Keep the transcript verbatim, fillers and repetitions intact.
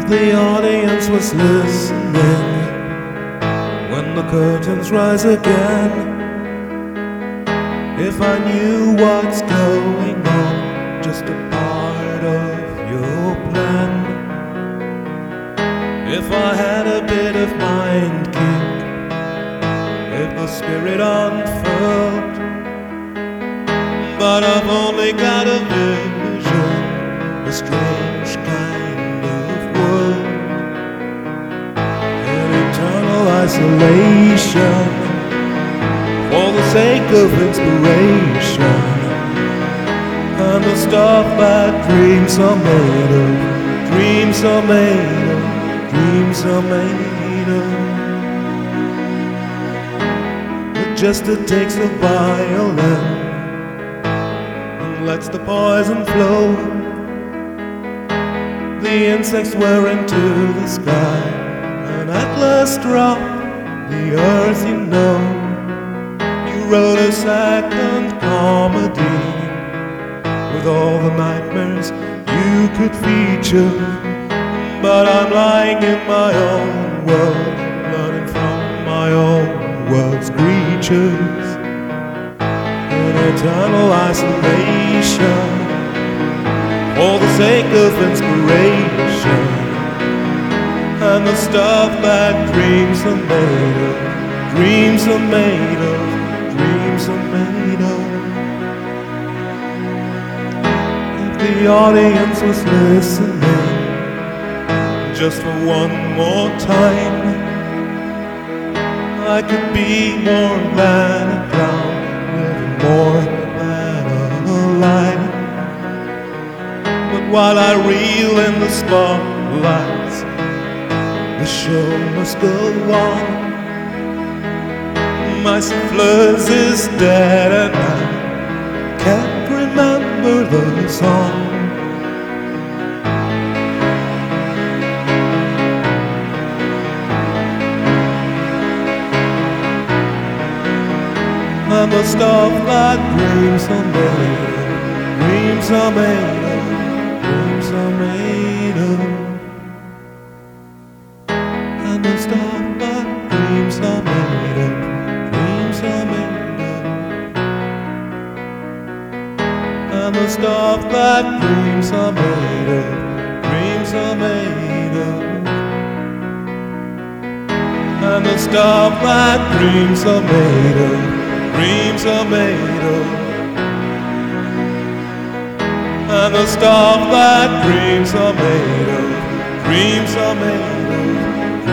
The audience was listening when the curtains rise again. If I knew what's going on, just a part of your plan. If I had a bit of mind kink, if the spirit unfurled. But I've only got a vision, a strange kind of world, an eternal isolation, for the sake of inspiration, and the stuff that dreams are made of, dreams are made of, dreams are made of. It just it takes a violin and lets the poison flow. The insects were into the sky, an atlas drop the earth, you know. Wrote a second comedy with all the nightmares you could feature. But I'm lying in my own world, learning from my own world's creatures, in eternal isolation, for the sake of inspiration, and the stuff that dreams are made of, dreams are made of, dreams are made of. If the audience was listening just for one more time, I could be more than a clown, living more than a lie. But while I reel in the spotlights, the show must go on. My souffleuse is dead and I can't remember the song. And the stuff that dreams are made of, dreams are made of, dreams are made of. And the stuff that dreams are made of, dreams are made of. And the stuff that dreams are made of, dreams are made of. And the stuff that dreams are made of, dreams are made of. And the stuff that dreams are made of, dreams are made of.